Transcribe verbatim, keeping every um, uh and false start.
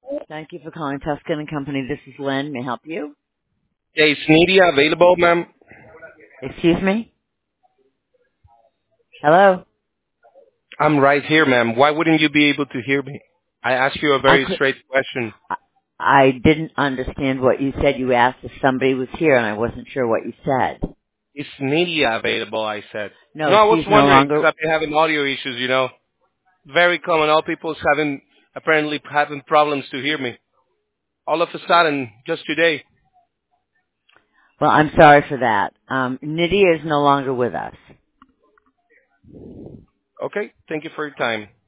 Thank you for calling Tuscan and Company. This is Lynn. May I help you? Yeah, is Nidia available, ma'am? Excuse me? Hello? I'm right here, ma'am. Why wouldn't you be able to hear me? I asked you a I very could, straight question. I I didn't understand what you said. You asked if somebody was here and I wasn't sure what you said. Is Nidia available, I said. No, No, I was she's no wondering, because longer, I've been having audio issues, you know. Very common. All people's having, apparently having problems to hear me. All of a sudden, just today. well, I'm sorry for that. Um, Nydia is no longer with us. Okay, thank you for your time.